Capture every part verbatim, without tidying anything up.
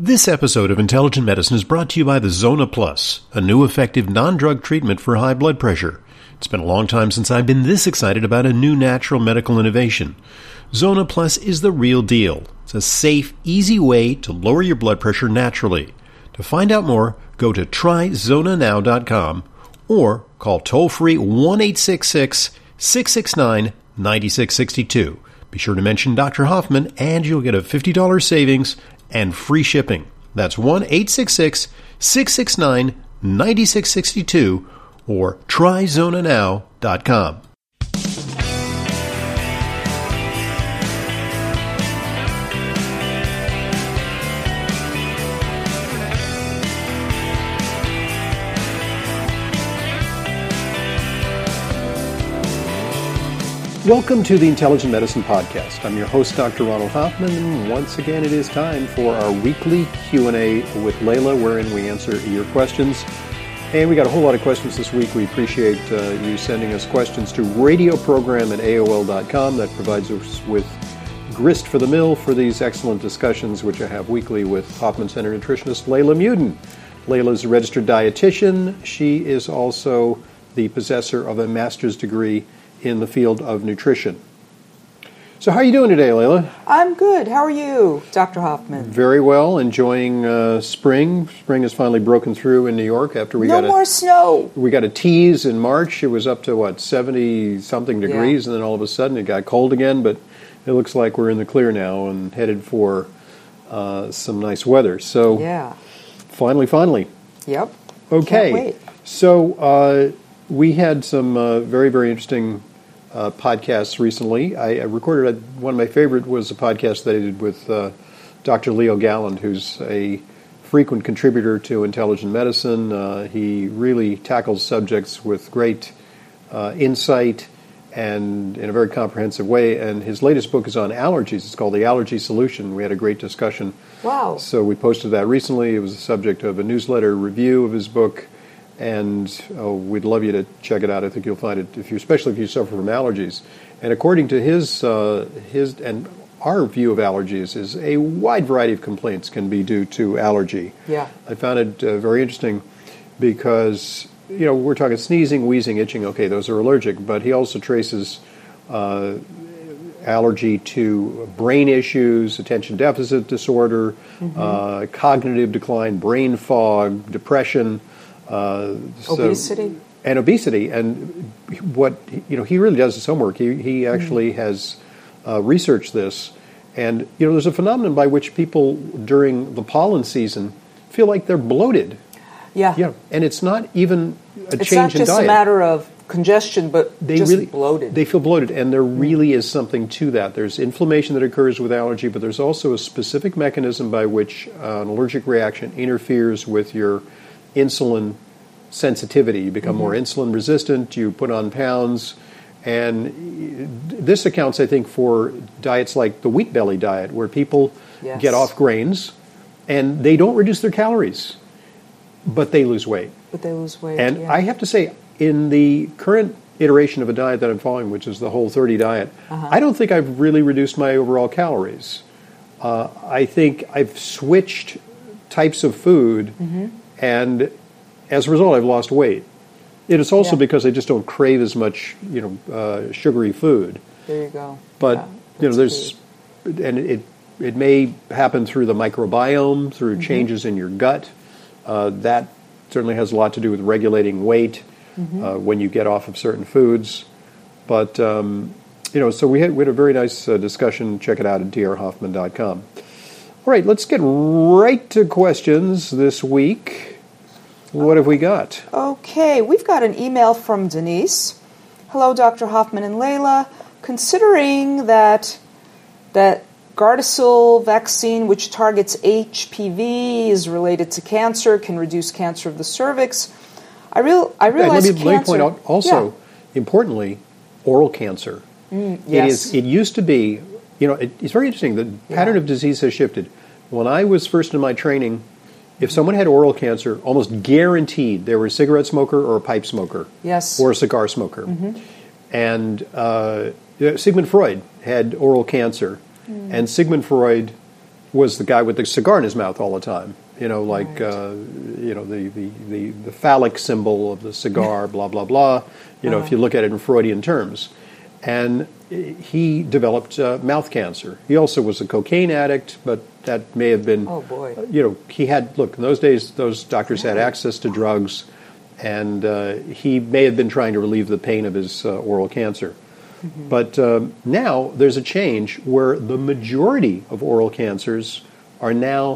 This episode of Intelligent Medicine is brought to you by the Zona Plus, a new effective non-drug treatment for high blood pressure. It's been a long time since I've been this excited about a new natural medical innovation. Zona Plus is the real deal. It's a safe, easy way to lower your blood pressure naturally. To find out more, go to try zona now dot com or call toll-free one eight six six, six six nine, nine six six two. Be sure to mention Doctor Hoffman and you'll get a fifty dollars savings and free shipping. That's one eight six six, six six nine, nine six six two or try zona now dot com. Welcome to the Intelligent Medicine Podcast. I'm your host, Doctor Ronald Hoffman, and once again it is time for our weekly Q and A with Layla, wherein we answer your questions. And we got a whole lot of questions this week. We appreciate uh, you sending us questions to radioprogram at A O L dot com. That provides us with grist for the mill for these excellent discussions, which I have weekly with Hoffman Center nutritionist Layla Muden. Layla is a registered dietitian. She is also the possessor of a master's degree in the field of nutrition. So how are you doing today, Layla? I'm good. How are you, Doctor Hoffman? Very well. Enjoying uh, spring. Spring has finally broken through in New York after we no got more a, snow. We got a tease in March. It was up to, what, seventy-something degrees, yeah. and then all of a sudden it got cold again, but it looks like we're in the clear now and headed for uh, some nice weather. So yeah. finally, finally. Yep. Okay. Can't wait. So uh, we had some uh, very, very interesting Uh, podcasts recently. I, I recorded a, one of my favorite was a podcast that I did with uh, Doctor Leo Galland, who's a frequent contributor to Intelligent Medicine. Uh, he really tackles subjects with great uh, insight and in a very comprehensive way. And his latest book is on allergies. It's called The Allergy Solution. We had a great discussion. Wow. So we posted that recently. It was the subject of a newsletter review of his book. And oh, we'd love you to check it out. I think you'll find it, if you, especially if you suffer from allergies. And according to his, uh, his and our view of allergies, is a wide variety of complaints can be due to allergy. Yeah. I found it uh, very interesting because, you know, we're talking sneezing, wheezing, itching. Okay, those are allergic. But he also traces uh, allergy to brain issues, attention deficit disorder, mm-hmm. uh, cognitive decline, brain fog, depression. Uh, so, obesity and obesity, and what you know, he really does his homework. He he actually mm-hmm. has uh, researched this, and you know, there's a phenomenon by which people during the pollen season feel like they're bloated. Yeah, yeah, and it's not even a it's change in diet. It's not just a matter of congestion, but they just really, bloated. They feel bloated, and there really is something to that. There's inflammation that occurs with allergy, but there's also a specific mechanism by which uh, an allergic reaction interferes with your insulin sensitivity. You become mm-hmm. more insulin resistant, you put on pounds, and this accounts, I think, for diets like the wheat belly diet, where people yes. get off grains and they don't reduce their calories, but they lose weight. But they lose weight, And yeah. I have to say, in the current iteration of a diet that I'm following, which is the Whole thirty diet, uh-huh. I don't think I've really reduced my overall calories. Uh, I think I've switched types of food, mm-hmm. and as a result, I've lost weight. It is also yeah. because I just don't crave as much, you know, uh, sugary food. There you go. But yeah, you know, there's, good. and it it may happen through the microbiome, through mm-hmm. changes in your gut. Uh, that certainly has a lot to do with regulating weight mm-hmm. uh, when you get off of certain foods. But um, you know, so we had we had a very nice uh, discussion. Check it out at d r hoffman dot com. All right, let's get right to questions this week. What have we got? Okay, we've got an email from Denise. Hello, Doctor Hoffman and Layla. Considering that that Gardasil vaccine, which targets H P V, is related to cancer, can reduce cancer of the cervix, I real I realize let me, cancer. Let me point out also, yeah. importantly, oral cancer. Mm, yes. It is. It used to be. You know, it, it's very interesting. The yeah. pattern of disease has shifted. When I was first in my training, if someone had oral cancer, almost guaranteed they were a cigarette smoker or a pipe smoker. Yes. Or a cigar smoker. Mm-hmm. And uh, Sigmund Freud had oral cancer. Mm. And Sigmund Freud was the guy with the cigar in his mouth all the time. You know, like, Right. uh, you know, the, the, the, the phallic symbol of the cigar, blah, blah, blah, you know, Uh-huh. if you look at it in Freudian terms. And he developed uh, mouth cancer. He also was a cocaine addict, but that may have been, Oh, boy. you know, he had, look, in those days, those doctors had access to drugs, and uh, he may have been trying to relieve the pain of his uh, oral cancer. Mm-hmm. But um, now there's a change where the majority of oral cancers are now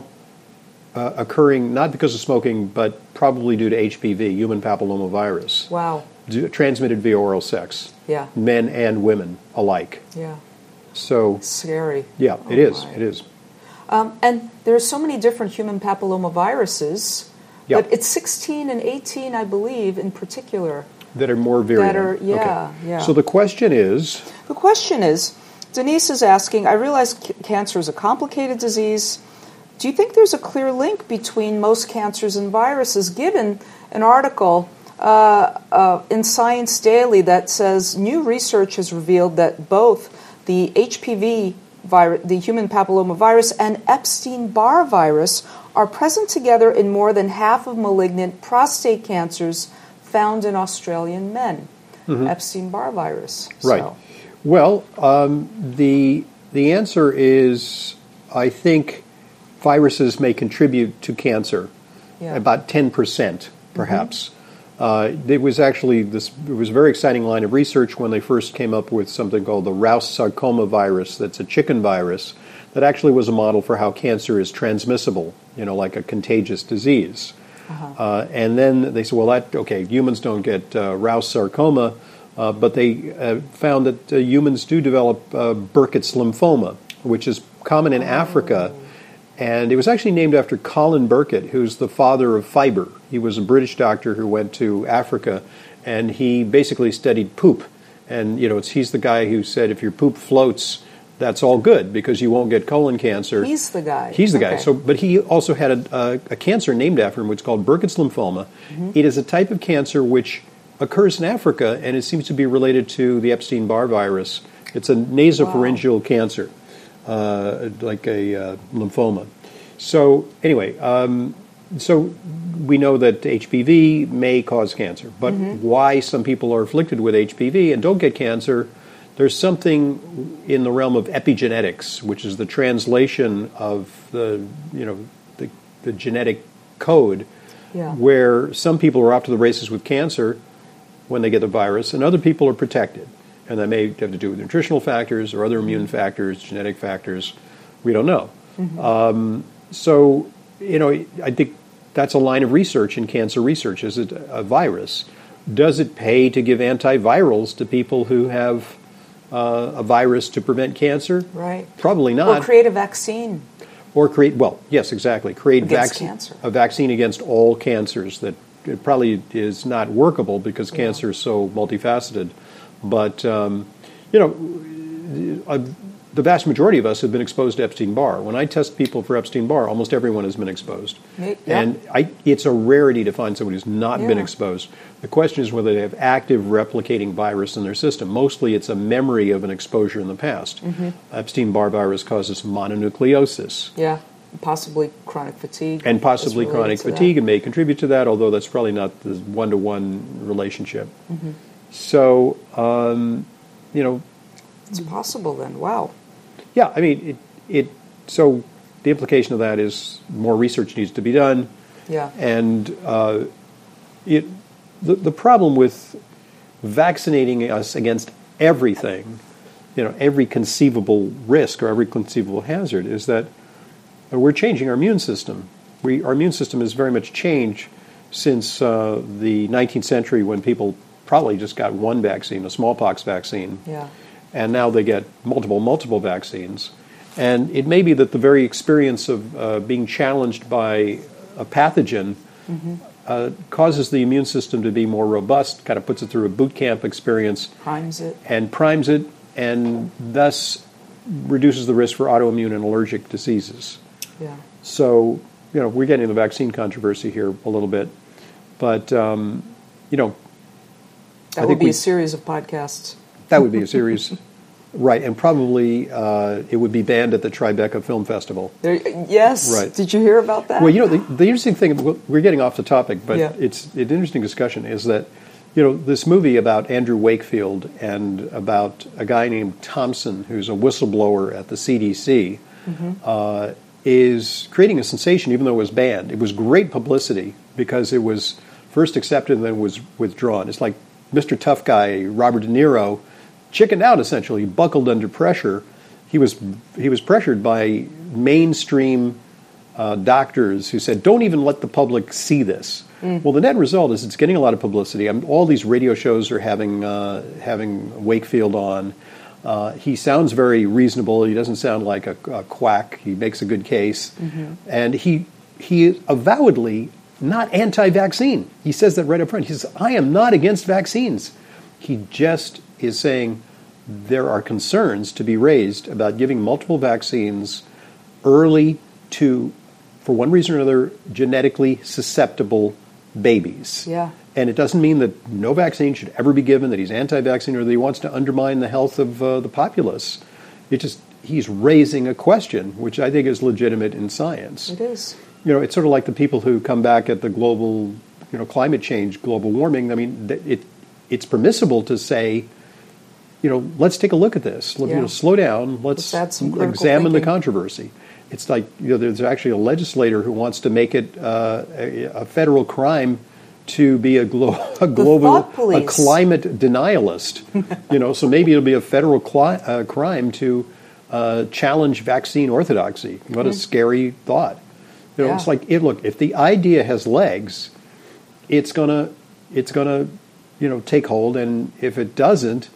uh, occurring not because of smoking, but probably due to H P V, human papillomavirus, Wow. d- transmitted via oral sex, Yeah. men and women alike. Yeah. So, Scary. yeah, it Oh, is. my. It is. Um, and there are so many different human papillomaviruses, Yeah. but it's sixteen and eighteen, I believe, in particular. That are more virulent. That are- yeah, Okay. yeah. So the question is, The question is, Denise is asking, I realize c- cancer is a complicated disease. Do you think there's a clear link between most cancers and viruses, given an article uh, uh, in Science Daily that says new research has revealed that both the H P V virus, the human papillomavirus, and Epstein-Barr virus are present together in more than half of malignant prostate cancers found in Australian men. Epstein-Barr virus. right. So, Well, um, the the answer is, I think viruses may contribute to cancer, Yeah. about ten percent, perhaps. Uh, there was actually this. It was a very exciting line of research when they first came up with something called the Rouse sarcoma virus. That's a chicken virus that actually was a model for how cancer is transmissible. You know, like a contagious disease. Uh, and then they said, well, that okay, humans don't get uh, Rouse sarcoma, uh, but they uh, found that uh, humans do develop uh, Burkitt's lymphoma, which is common in Africa. And it was actually named after Colin Burkitt, who's the father of fiber. He was a British doctor who went to Africa, and he basically studied poop. And you know, it's, he's the guy who said if your poop floats, that's all good because you won't get colon cancer. he's the guy. He's the guy. Okay. So, but he also had a, a, a cancer named after him, which is called Burkitt's lymphoma. It is a type of cancer which occurs in Africa, and it seems to be related to the Epstein-Barr virus. It's a nasopharyngeal cancer, uh, like a uh, lymphoma. So, anyway, um, so we know that H P V may cause cancer, but why some people are afflicted with H P V and don't get cancer? There's something in the realm of epigenetics, which is the translation of the, you know, the, the genetic code, Yeah. where some people are off to the races with cancer when they get the virus, and other people are protected. And that may have to do with nutritional factors or other immune factors, genetic factors. We don't know. Um, so, you know, I think that's a line of research in cancer research. Is it a virus? Does it pay to give antivirals to people who have Uh, a virus to prevent cancer? Right. Probably Or not. create a vaccine. Or create, well, yes, exactly. Create Against vac- cancer. a vaccine against all cancers that it probably is not workable because Yeah. cancer is so multifaceted. But, um, you know, uh, the vast majority of us have been exposed to Epstein-Barr. When I test people for Epstein-Barr, almost everyone has been exposed. Yeah. And I, it's a rarity to find somebody who's not been Yeah. exposed. The question is whether they have active replicating virus in their system. Mostly it's a memory of an exposure in the past. Mm-hmm. Epstein-Barr virus causes mononucleosis Yeah. Possibly chronic fatigue. and possibly is related chronic to that. fatigue and may contribute to that, although that's probably not the one-to-one relationship. Mm-hmm. So, um, you know, It's possible then. Wow. yeah, I mean, it, it. So the implication of that is more research needs to be done. Yeah. And uh, it, the, the problem with vaccinating us against everything, you know, every conceivable risk or every conceivable hazard is that we're changing our immune system. We, our immune system has very much changed since uh, the nineteenth century when people probably just got one vaccine, a smallpox vaccine. Yeah. And now they get multiple, multiple vaccines. And it may be that the very experience of uh, being challenged by a pathogen uh, causes the immune system to be more robust, kind of puts it through a boot camp experience Primes it. and primes it, and thus reduces the risk for autoimmune and allergic diseases. Yeah. So, you know, we're getting the vaccine controversy here a little bit. But, um, you know, That I would think be we- a series of podcasts. that would be a series. Right, and probably uh, it would be banned at the Tribeca Film Festival. There, yes. Right. Did you hear about that? Well, you know, the, the interesting thing, we're getting off the topic, but Yeah. it's an interesting discussion, is that, you know, this movie about Andrew Wakefield and about a guy named Thompson, who's a whistleblower at the C D C, mm-hmm. uh, is creating a sensation, even though it was banned. It was great publicity because it was first accepted and then was withdrawn. It's like Mister Tough Guy, Robert De Niro, chickened out, essentially. He buckled under pressure. He was he was pressured by mainstream uh, doctors who said, don't even let the public see this. Mm. Well, the net result is it's getting a lot of publicity. I'm, all these radio shows are having uh, having Wakefield on. Uh, he sounds very reasonable. He doesn't sound like a, a quack. He makes a good case. Mm-hmm. And he he is avowedly not anti-vaccine. He says that right up front. He says, I am not against vaccines. He just is saying there are concerns to be raised about giving multiple vaccines early to, for one reason or another, genetically susceptible babies. Yeah. And it doesn't mean that no vaccine should ever be given, that he's anti-vaccine, or that he wants to undermine the health of uh, the populace. It just, he's raising a question, which I think is legitimate in science. It is. You know, it's sort of like the people who come back at the global, you know, climate change, global warming. I mean, it it's permissible to say, you know, let's take a look at this. Let, yeah. you know, slow down. Let's, let's examine thinking. the controversy. It's like, you know, there's actually a legislator who wants to make it uh, a, a federal crime to be a, glo- a global, a climate denialist. You know, so maybe it'll be a federal cli- uh, crime to uh, challenge vaccine orthodoxy. What mm. a scary thought. You know, yeah. It's like, it, look, if the idea has legs, it's gonna, it's gonna, you know, take hold, and if it doesn't,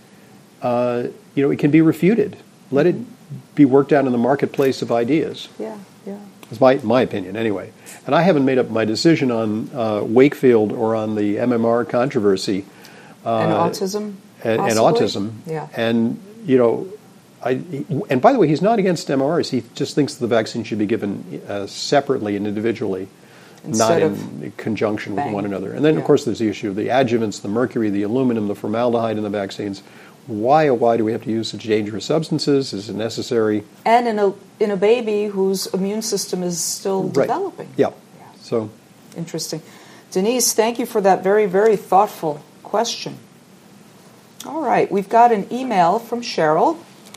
uh, you know, it can be refuted. Let it be worked out in the marketplace of ideas. Yeah, yeah. It's my my opinion, anyway. And I haven't made up my decision on uh, Wakefield or on the M M R controversy. Uh, and autism, and, and autism. Yeah. And you know, I. And by the way, he's not against M M Rs. He just thinks the vaccine should be given uh, separately and individually, Instead not in conjunction bang. with one another. And then, yeah. of course, there's the issue of the adjuvants, the mercury, the aluminum, the formaldehyde in the vaccines. Why, oh, why do we have to use such dangerous substances? Is it necessary? And in a in a baby whose immune system is still right. developing. Yeah. yeah. So interesting. Denise, thank you for that very, very thoughtful question. All right, we've got an email from Cheryl.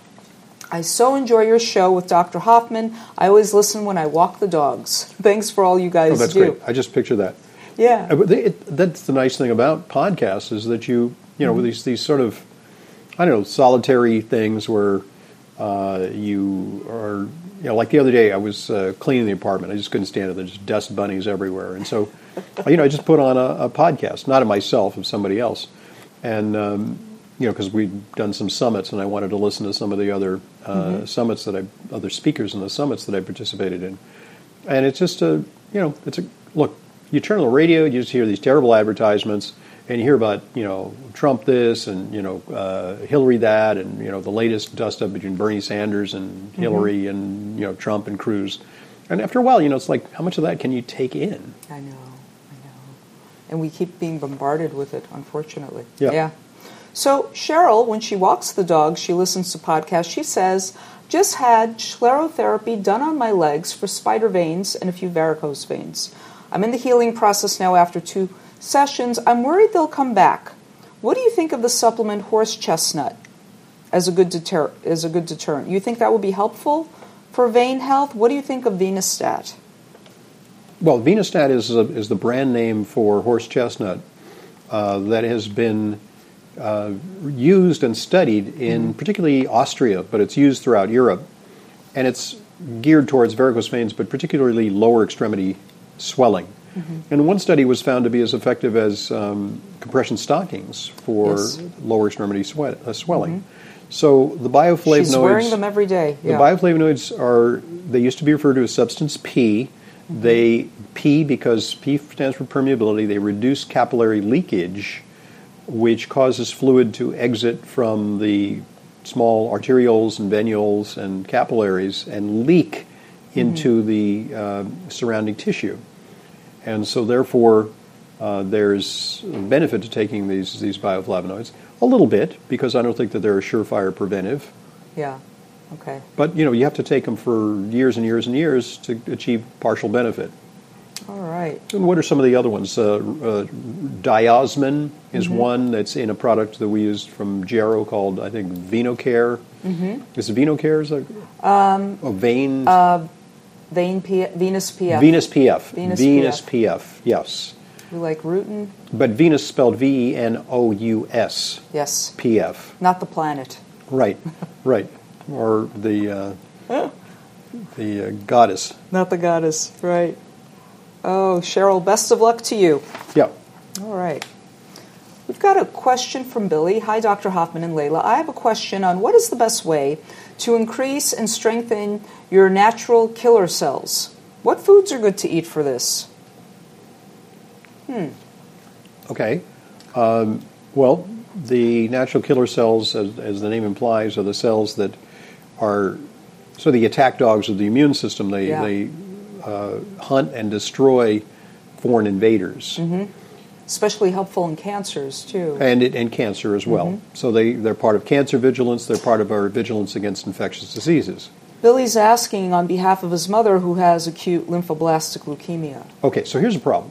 I so enjoy your show with Doctor Hoffman. I always listen when I walk the dogs. Thanks for all you guys oh, that's do. great. I just picture that. Yeah. Uh, It, it, that's the nice thing about podcasts is that you, you know, mm-hmm. these these sort of, I don't know, solitary things where uh, you are, you know, like the other day I was uh, cleaning the apartment. I just couldn't stand it. There's just dust bunnies everywhere. And so, you know, I just put on a, a podcast, not of myself, of somebody else. And, um, you know, because we'd done some summits and I wanted to listen to some of the other uh, mm-hmm. summits that I, other speakers in the summits that I participated in. And it's just a, you know, it's a, look, you turn on the radio, you just hear these terrible advertisements, and you hear about, you know, Trump this and, you know, uh, Hillary that, and, you know, the latest dust-up between Bernie Sanders and mm-hmm. Hillary and, you know, Trump and Cruz. And after a while, you know, it's like, how much of that can you take in? I know, I know. And we keep being bombarded with it, unfortunately. Yeah. yeah. So Cheryl, when she walks the dog, she listens to podcasts. She says, just had sclerotherapy done on my legs for spider veins and a few varicose veins. I'm in the healing process now after two sessions. I'm worried they'll come back. What do you think of the supplement horse chestnut as a good deter- as a good deterrent? You think that would be helpful for vein health? What do you think of Venustat? Well, Venustat is a, is the brand name for horse chestnut uh, that has been uh, used and studied in mm-hmm. particularly Austria, but it's used throughout Europe, and it's geared towards varicose veins, but particularly lower extremity swelling. Mm-hmm. And one study was found to be as effective as um, compression stockings for yes. lower extremity sweat, uh, swelling. Mm-hmm. So the bioflavonoids... She's wearing them every day. Yeah. The bioflavonoids are, they used to be referred to as substance P. Mm-hmm. They, P because P stands for permeability, they reduce capillary leakage, which causes fluid to exit from the small arterioles and venules and capillaries and leak into mm-hmm. the uh, surrounding tissue. And so therefore, uh, there's a benefit to taking these, these bioflavonoids. A little bit, because I don't think that they're a surefire preventive. Yeah. Okay. But, you know, you have to take them for years and years and years to achieve partial benefit. All right. And what are some of the other ones? Uh, uh, Diosmin is Mm-hmm. one that's in a product that we used from Gero called, I think, Venocare. Mm-hmm. Is it Venocare? Is it, um, oh, Vein? Uh, Vein P- Venus P F. Venus P F. Venus Venus P F. P F, yes. You like Rutin? But Venus spelled V E N O U S. Yes. P F. Not the planet. Right, right. Or the uh, the uh, goddess. Not the goddess. Right. Oh, Cheryl, best of luck to you. Yeah. All right. We've got a question from Billy. Hi, Doctor Hoffman and Layla. I have a question on what is the best way to increase and strengthen your natural killer cells. What foods are good to eat for this? Hmm. Okay. Um, well, the natural killer cells, as, as the name implies, are the cells that are so the attack dogs of the immune system. They Yeah. they uh, hunt and destroy foreign invaders, Mm-hmm. Especially helpful in cancers, too. and it, and cancer as well. Mm-hmm. So they they're part of cancer vigilance. They're part of our vigilance against infectious diseases. Billy's asking on behalf of his mother who has acute lymphoblastic leukemia. Okay, so here's a problem.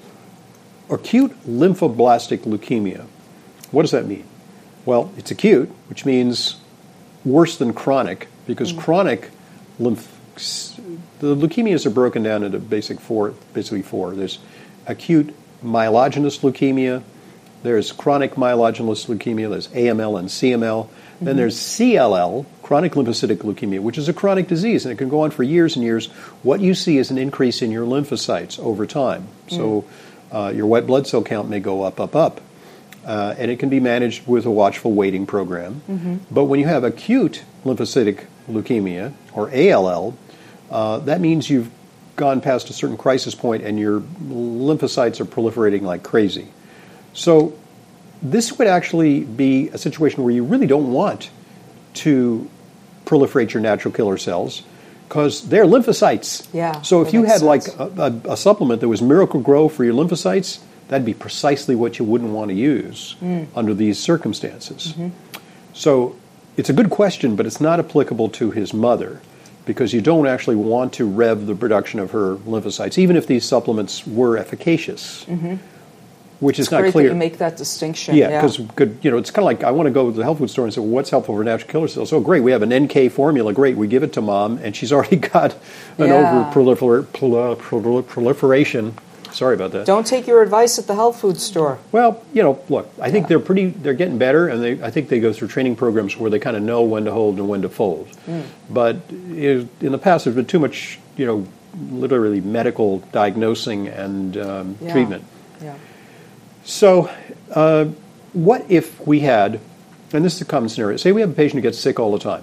Acute lymphoblastic leukemia. What does that mean? Well, it's acute, which means worse than chronic, because Mm. chronic lymph the leukemias are broken down into basic four, basically four. There's acute myelogenous leukemia, there's chronic myelogenous leukemia, there's A M L and C M L, then Mm-hmm. there's C L L, chronic lymphocytic leukemia, which is a chronic disease, and it can go on for years and years. What you see is an increase in your lymphocytes over time. So uh, your white blood cell count may go up, up, up. Uh, and it can be managed with a watchful waiting program. Mm-hmm. But when you have acute lymphocytic leukemia, or A L L, uh, that means you've gone past a certain crisis point and your lymphocytes are proliferating like crazy. So this would actually be a situation where you really don't want to proliferate your natural killer cells because they're lymphocytes. Yeah, So if that you makes had like sense. a, a, a supplement that was Miracle Grow for your lymphocytes, that'd be precisely what you wouldn't want to use Mm. under these circumstances. Mm-hmm. So it's a good question, but it's not applicable to his mother because you don't actually want to rev the production of her lymphocytes, even if these supplements were efficacious, Mm-hmm. which is It's not great clear. that you make that distinction. Yeah, because you know it's kind of like I want to go to the health food store and say, well, "What's helpful for natural killer cells?" Oh, great, we have an N K formula. Great, we give it to mom, and she's already got an Yeah. over prolifer- prol- prol- proliferation. Sorry about that. Don't take your advice at the health food store. Well, you know, look, I think Yeah. they're pretty. They're getting better, and they. I think they go through training programs where they kind of know when to hold and when to fold. Mm. But in in the past, there's been too much, you know, literally medical diagnosing and um, Yeah. treatment. Yeah. So, uh, what if we had, and this is a common scenario, say we have a patient who gets sick all the time,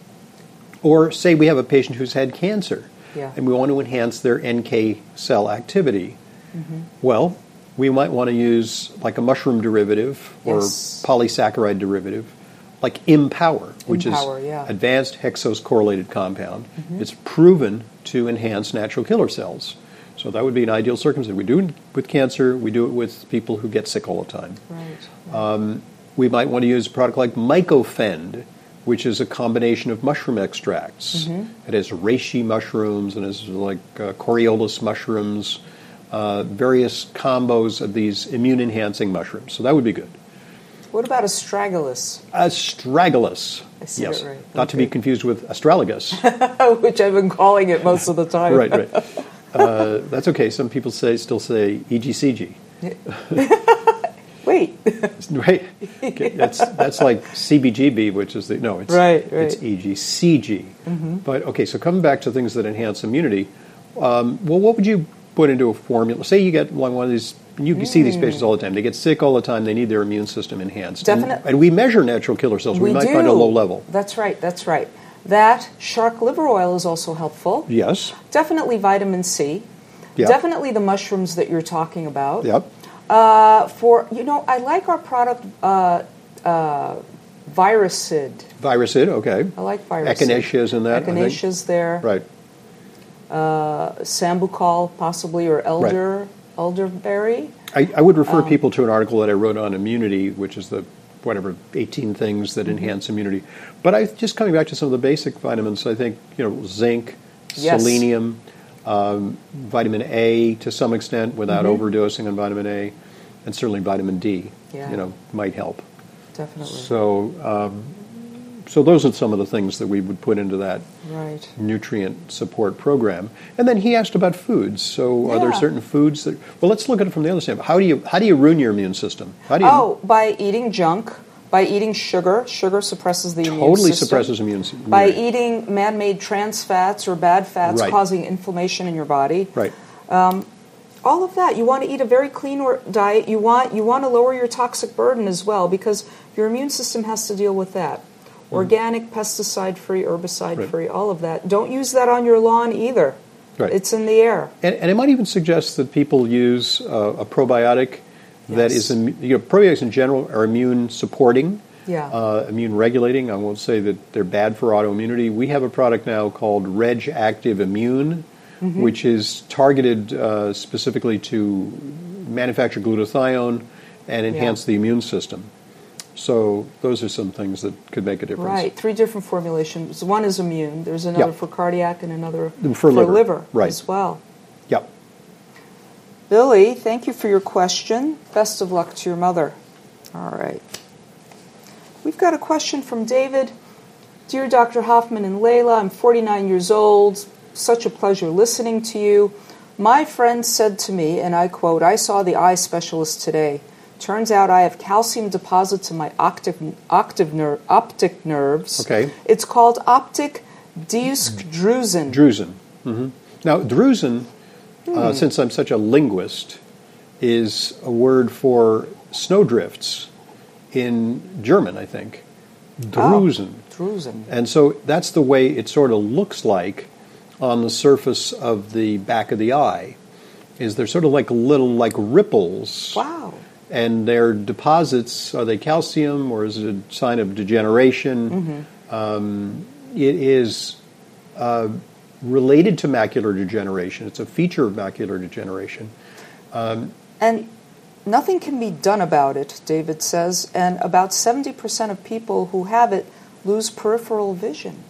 or say we have a patient who's had cancer, Yeah. and we want to enhance their N K cell activity. Mm-hmm. Well, we might want to use like a mushroom derivative or Yes. polysaccharide derivative, like Empower, which Empower, is yeah. advanced hexose correlated compound. Mm-hmm. It's proven to enhance natural killer cells. So that would be an ideal circumstance. We do it with cancer. We do it with people who get sick all the time. Right. Um, we might want to use a product like Mycofend, which is a combination of mushroom extracts. Mm-hmm. It has reishi mushrooms and it's like uh, Coriolis mushrooms, uh, various combos of these immune-enhancing mushrooms. So that would be good. What about astragalus, Astragalus. I said Yes, it right. not to be Okay. confused with astragalus. which I've been calling it most of the time? right, right. Uh, that's okay. Some people say still say E G C G. Wait. Right. Okay, That's that's like C B G B, which is the no. It's Right, right. It's E G C G. But okay, so coming back to things that enhance immunity. Um, well, what would you put into a formula? Say you get one of these. You can see these patients all the time. They get sick all the time. They need their immune system enhanced. And- Definite- And, we measure natural killer cells. We, We might do. find a low level. That's right. That's right. That shark liver oil is also helpful. Yes. Definitely vitamin C. Yeah. Definitely the mushrooms that you're talking about. Yep. Uh, for you know, I like our product uh, uh, Virusid. Virusid. Okay. I like Virusid. Echinacea's in that. I think. Echinacea's there. Right. Uh, Sambucol possibly, or elder elderberry. I, I would refer Um, people to an article that I wrote on immunity, which is the whatever, eighteen things that enhance immunity. But I just coming back to some of the basic vitamins, I think, you know, zinc, Yes. selenium, um, vitamin A to some extent without Mm-hmm. overdosing on vitamin A, and certainly vitamin D, Yeah. you know, might help. Definitely. So, um, so those are some of the things that we would put into that Right. nutrient support program. And then he asked about foods. So, are there Yeah. certain foods that? Well, let's look at it from the other side. How do you how do you ruin your immune system? How do you Oh, by eating junk, by eating sugar. Sugar suppresses the immune totally system. suppresses immune system? By eating man-made trans fats or bad fats Right. causing inflammation in your body. Right. All of that. You want to eat a very clean or- diet. You want you want to lower your toxic burden as well, because your immune system has to deal with that. Organic, pesticide-free, herbicide-free, Right. all of that. Don't use that on your lawn either. Right. It's in the air. And, and it might even suggest that people use uh, a probiotic that Yes. is, immu- you know, probiotics in general are immune supporting, Yeah. uh, immune regulating. I won't say that they're bad for autoimmunity. We have a product now called Reg Active Immune, Mm-hmm. which is targeted uh, specifically to manufacture glutathione and enhance the immune system. So those are some things that could make a difference. Right. Three different formulations. One is immune. There's another Yeah. for cardiac and another For liver. Right. as well. Yep. Billy, thank you for your question. Best of luck to your mother. All right. We've got a question from David. Dear Doctor Hoffman and Layla, I'm forty-nine years old. Such a pleasure listening to you. My friend said to me, and I quote, I saw the eye specialist today. Turns out I have calcium deposits in my octave, octave ner- optic nerves. Okay. It's called optic Diusk-Drusen. Drusen. hmm Now, Drusen, Hmm. uh, since I'm such a linguist, is a word for snowdrifts in German, I think. Drusen. Drusen. And so that's the way it sort of looks like on the surface of the back of the eye, is they're sort of like little like ripples. Wow. And their deposits, are they calcium or is it a sign of degeneration? Mm-hmm. Um, it is uh, related to macular degeneration. It's a feature of macular degeneration. And nothing can be done about it, David says, and about seventy percent of people who have it lose peripheral vision.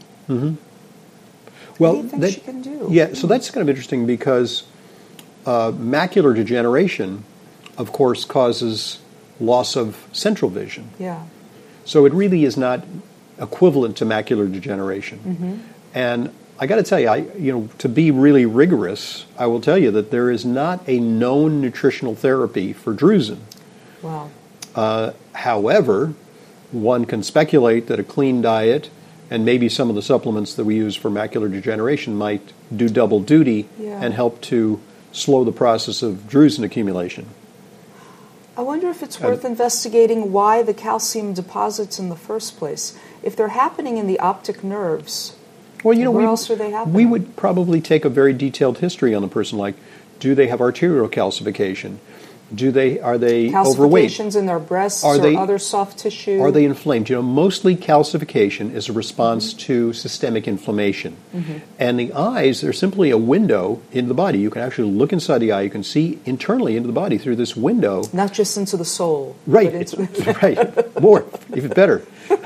Well, what do you think that- she can do? Yeah, so that's kind of interesting because uh, macular degeneration, of course, causes loss of central vision. Yeah. So it really is not equivalent to macular degeneration. Mm-hmm. And I got to tell you, I, you know, to be really rigorous, I will tell you that there is not a known nutritional therapy for drusen. Wow. Uh, however, one can speculate that a clean diet and maybe some of the supplements that we use for macular degeneration might do double duty Yeah. and help to slow the process of drusen accumulation. I wonder if it's worth investigating why the calcium deposits in the first place. If they're happening in the optic nerves, Well, you know, where we, else are they happening? we would probably take a very detailed history on the person, like, do they have arterial calcification? Do they are they overweight? calcifications in their breasts Are or they- other soft tissue. Are they inflamed? You know, mostly calcification is a response to systemic inflammation. And the eyes are simply a window into the body. You can actually look inside the eye. You can see internally into the body through this window. Not just into the soul. Right, but it's, into- right. More, even better.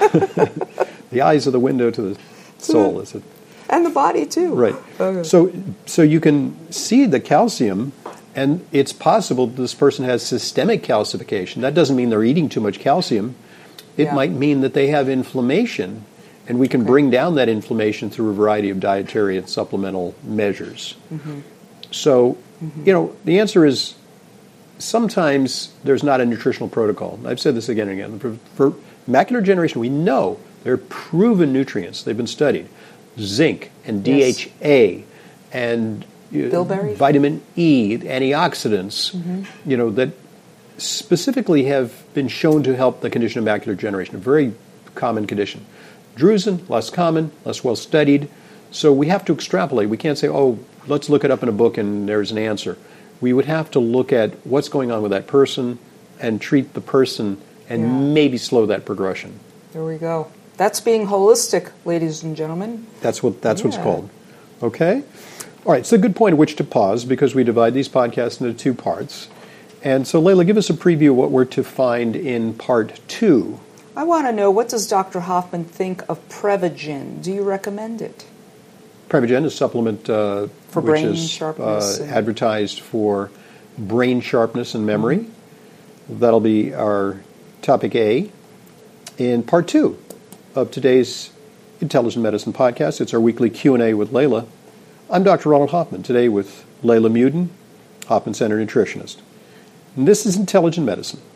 The eyes are the window to the soul. Is it? and the body too. Right. Okay. So, so you can see the calcium, and it's possible that this person has systemic calcification. That doesn't mean they're eating too much calcium. It Yeah. might mean that they have inflammation, and we can Okay. bring down that inflammation through a variety of dietary and supplemental measures. Mm-hmm. So, you know, the answer is sometimes there's not a nutritional protocol. I've said this again and again. For, for macular degeneration, we know they're proven nutrients. They've been studied. Zinc and D H A and uh, Bilberry? vitamin E, antioxidants, Mm-hmm. you know, that specifically have been shown to help the condition of macular degeneration, a very common condition. Drusen, less common, less well studied. So we have to extrapolate. We can't say, oh, let's look it up in a book and there's an answer. We would have to look at what's going on with that person and treat the person and Yeah. maybe slow that progression. There we go. That's being holistic, ladies and gentlemen. That's what that's what's Yeah. called. Okay? All right, it's a good point at which to pause because we divide these podcasts into two parts. And so, Layla, give us a preview of what we're to find in part two. I want to know, what does Doctor Hoffman think of Prevagen? Do you recommend it? Prevagen is a supplement uh, for which brain is sharpness uh, and... advertised for brain sharpness and memory. Mm-hmm. That'll be our topic A. In part two of today's Intelligent Medicine podcast, it's our weekly Q and A with Layla. I'm Doctor Ronald Hoffman, today with Layla Muden, Hoffman Center nutritionist. And this is Intelligent Medicine,